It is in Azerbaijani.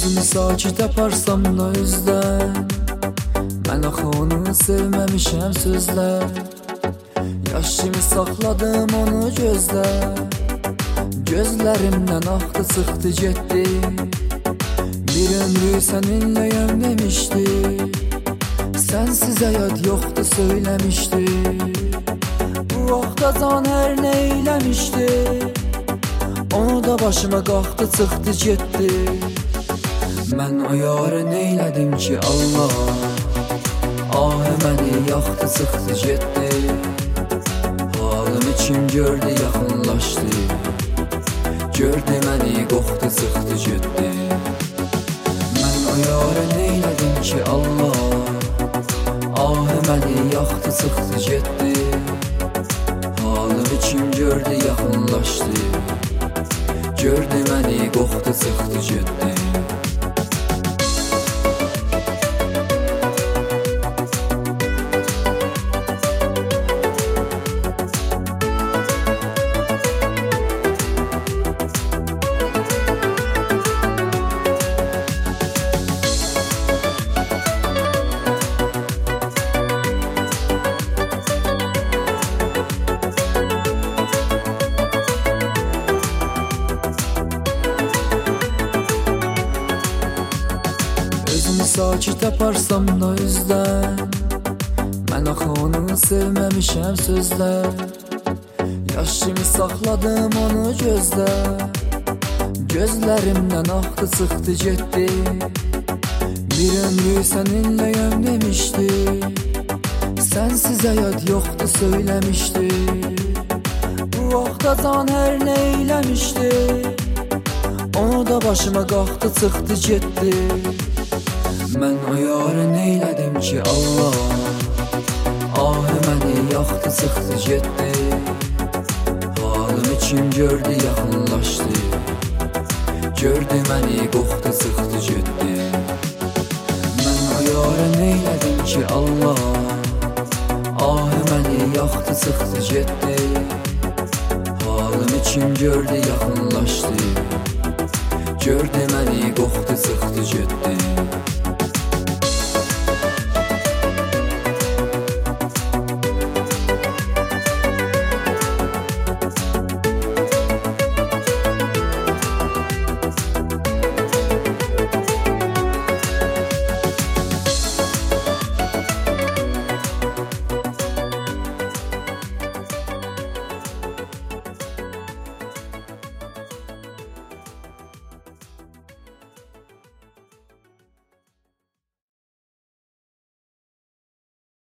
Özümü sakit aparsam da üzdən, mən axı onu sevməmişəm sözlər. Yaş kimi saxladım onu gözlə, gözlərimdən axdı çıxdı getdi. Bir ömrü səninləyəm demişdi, sənsiz həyat yoxdur söyləmişdi. Bu vaxta can hər nə eyləmişdi, onu da başıma qalxdı çıxdı getdi. Mən o yarı neylədim ki Allah, ahı məni yaxdı çıxdı getdi. Halımı kim gördü yaxınlaşdı, gördü məni qoxdu çıxdı getdi. Mən o yarı neylədim ki Allah, ahı məni yaxdı çıxdı getdi. Halımı kim gördü yaxınlaşdı, gördü məni qoxdu çıxdı getdi. Özümü sakit aparsam da üzdən, mən axı onu sevməmişəm sözlər. Yaş kimi saxladım onu gözlə, gözlərimdən axdı çıxdı getdi. Bir ömrü səninləyəm demişdi, sənsiz həyat yoxdur söyləmişdi. Bu vaxta can hər nə eyləmişdi, onu da başıma qalxdı çıxdı getdi. Mən o yarı neylədim ki Allah, ahı məni yaxdı çıxdı getdi. Halımı kim gördü yaxınlaşdı, gördü məni qoxdu çıxdı getdi. Mən o yarı neylədim ki Allah, ahı məni yaxdı çıxdı getdi. Halımı kim gördü yaxınlaşdı, gördü məni qoxdu çıxdı getdi.